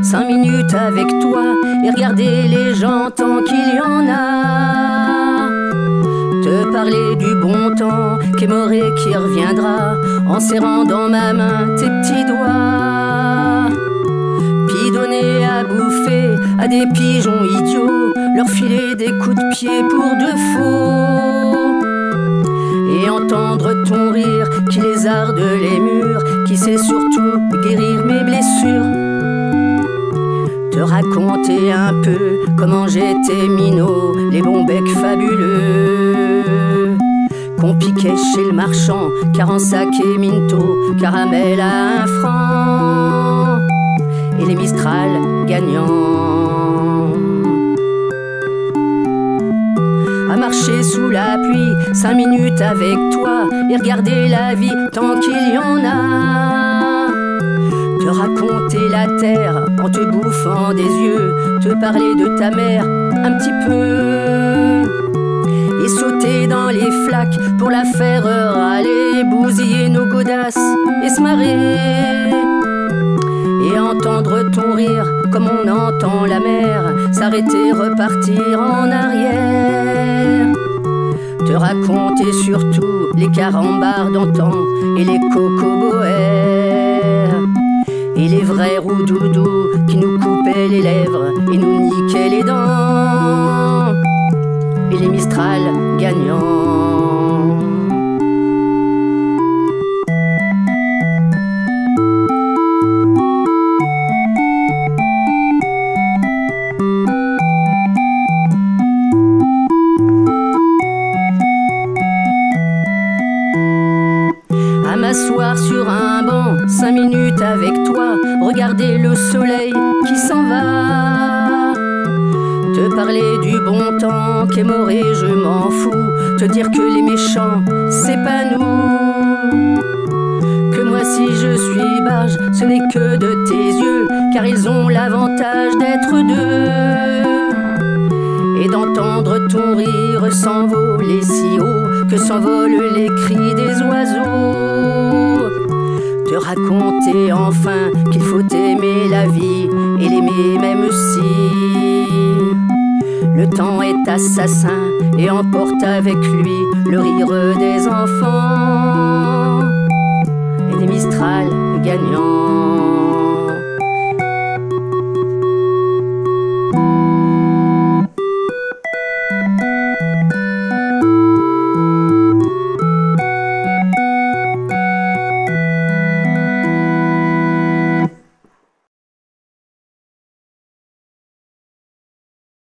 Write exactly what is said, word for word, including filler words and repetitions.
cinq minutes avec toi et regarder les gens tant qu'il y en a. Te parler du bon temps qui est mort et qui reviendra, en serrant dans ma main tes petits doigts. Puis donner à bouffer à des pigeons idiots, leur filer des coups de pied pour de faux. Et entendre ton rire qui lézarde les murs, qui sait surtout guérir mes blessures. Te raconter un peu comment j'étais minot, les bons becs fabuleux qu'on piquait chez le marchand, car en sac et minto, caramel à un franc, et les Mistral gagnants. À marcher sous la pluie, cinq minutes avec toi et regarder la vie tant qu'il y en a. Te raconter la terre en te bouffant des yeux, te parler de ta mère un petit peu, et sauter dans les flaques pour la faire râler, bousiller nos godasses et se marrer. Et entendre ton rire comme on entend la mer s'arrêter, repartir en arrière. Te raconter surtout les carambars d'antan et les cocoboères, et les vrais roudoudous qui nous coupaient les lèvres et nous niquaient les dents, et les Mistral gagnants. M'asseoir sur un banc, cinq minutes avec toi, regarder le soleil qui s'en va. Te parler du bon temps qui est mort et je m'en fous, te dire que les méchants, c'est pas nous. Que moi si je suis barge, ce n'est que de tes yeux, car ils ont l'avantage d'être deux. Et d'entendre ton rire s'envoler si haut que s'envolent les cris des oiseaux. Te raconter enfin qu'il faut aimer la vie et l'aimer même si le temps est assassin et emporte avec lui le rire des enfants et des Mistral gagnants.